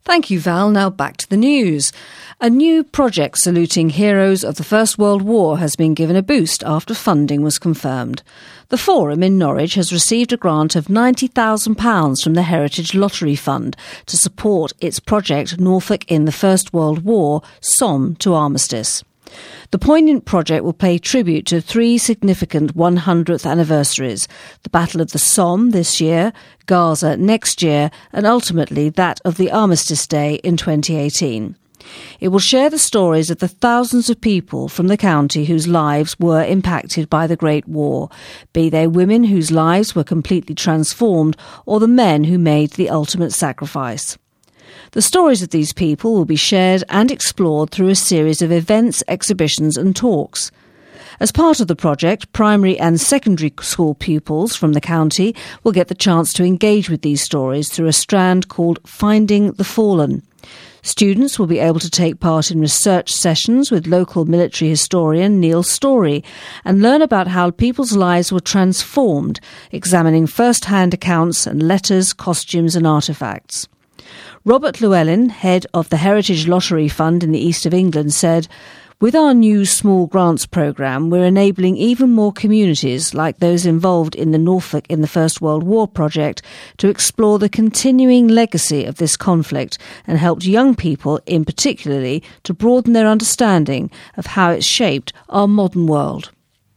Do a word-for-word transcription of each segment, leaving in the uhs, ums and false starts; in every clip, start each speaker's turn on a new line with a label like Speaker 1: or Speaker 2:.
Speaker 1: Thank you, Val. Now back to the news. A new project saluting heroes of the First World War has been given a boost after funding was confirmed. The Forum in Norwich has received a grant of ninety thousand pounds from the Heritage Lottery Fund to support its project Norfolk in the First World War, Somme to Armistice. The poignant project will pay tribute to three significant one hundredth anniversaries: the Battle of the Somme this year, Gaza next year, and ultimately that of the Armistice Day in twenty eighteen. It will share the stories of the thousands of people from the county whose lives were impacted by the Great War, be they women whose lives were completely transformed or the men who made the ultimate sacrifice. The stories of these people will be shared and explored through a series of events, exhibitions and talks. As part of the project, primary and secondary school pupils from the county will get the chance to engage with these stories through a strand called Finding the Fallen. Students will be able to take part in research sessions with local military historian Neil Story and learn about how people's lives were transformed, examining first-hand accounts and letters, costumes and artefacts. Robert Llewellyn, head of the Heritage Lottery Fund in the East of England, said, "With our new small grants programme, we're enabling even more communities, like those involved in the Norfolk in the First World War project, to explore the continuing legacy of this conflict and helped young people, in particularly, to broaden their understanding of how it shaped our modern world."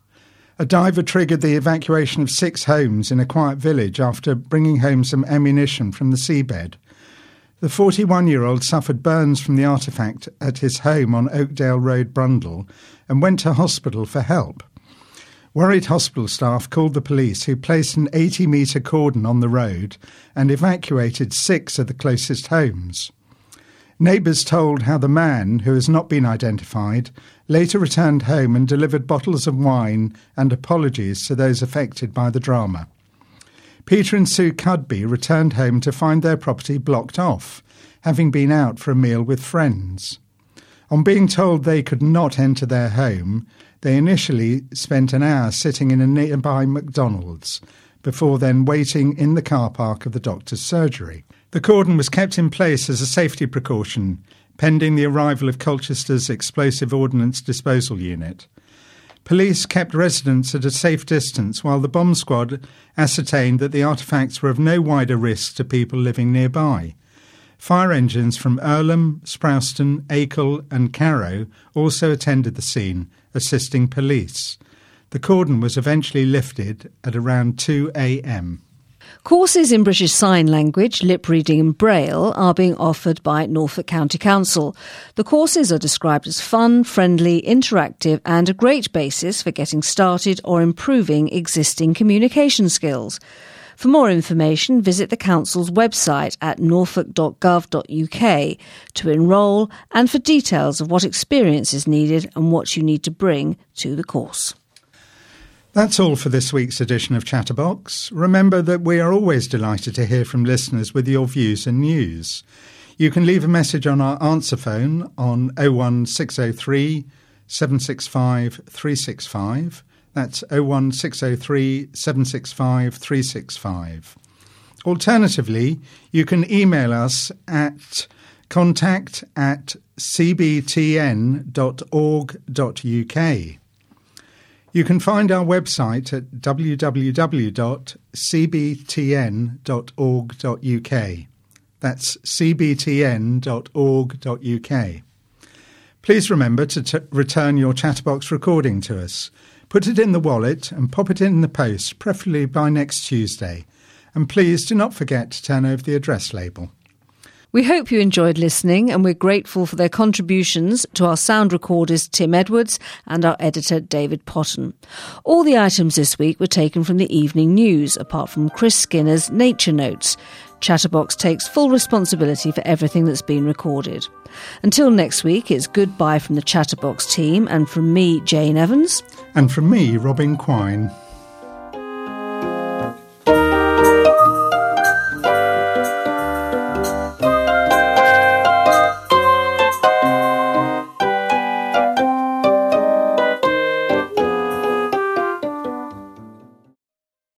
Speaker 2: A diver triggered the evacuation of six homes in a quiet village after bringing home some ammunition from the seabed. The forty-one-year-old suffered burns from the artefact at his home on Oakdale Road, Brundall, and went to hospital for help. Worried hospital staff called the police, who placed an eighty-metre cordon on the road and evacuated six of the closest homes. Neighbours told how the man, who has not been identified, later returned home and delivered bottles of wine and apologies to those affected by the drama. Peter and Sue Cudby returned home to find their property blocked off, having been out for a meal with friends. On being told they could not enter their home, they initially spent an hour sitting in a nearby McDonald's, before then waiting in the car park of the doctor's surgery. The cordon was kept in place as a safety precaution, pending the arrival of Colchester's Explosive Ordnance Disposal Unit. Police kept residents at a safe distance while the bomb squad ascertained that the artefacts were of no wider risk to people living nearby. Fire engines from Earlham, Sprouston, Acle and Carrow also attended the scene, assisting police. The cordon was eventually lifted at around two a.m.
Speaker 1: Courses in British Sign Language, lip reading and braille are being offered by Norfolk County Council. The courses are described as fun, friendly, interactive and a great basis for getting started or improving existing communication skills. For more information, visit the Council's website at norfolk dot gov dot uk to enrol and for details of what experience is needed and what you need to bring to the course.
Speaker 2: That's all for this week's edition of Chatterbox. Remember that we are always delighted to hear from listeners with your views and news. You can leave a message on our answer phone on oh one six oh three, seven six five, three six five. That's oh one six oh three, seven six five, three six five. Alternatively, you can email us at contact at c b t n dot org dot u k. You can find our website at w w w dot c b t n dot org dot u k. That's c b t n dot org dot u k. Please remember to t- return your Chatterbox recording to us. Put it in the wallet and pop it in the post, preferably by next Tuesday. And please do not forget to turn over the address label.
Speaker 1: We hope you enjoyed listening and we're grateful for their contributions to our sound recorders Tim Edwards and our editor David Potton. All the items this week were taken from the evening news, apart from Chris Skinner's Nature Notes. Chatterbox takes full responsibility for everything that's been recorded. Until next week, it's goodbye from the Chatterbox team and from me, Jane Evans.
Speaker 2: And from me, Robin Quine.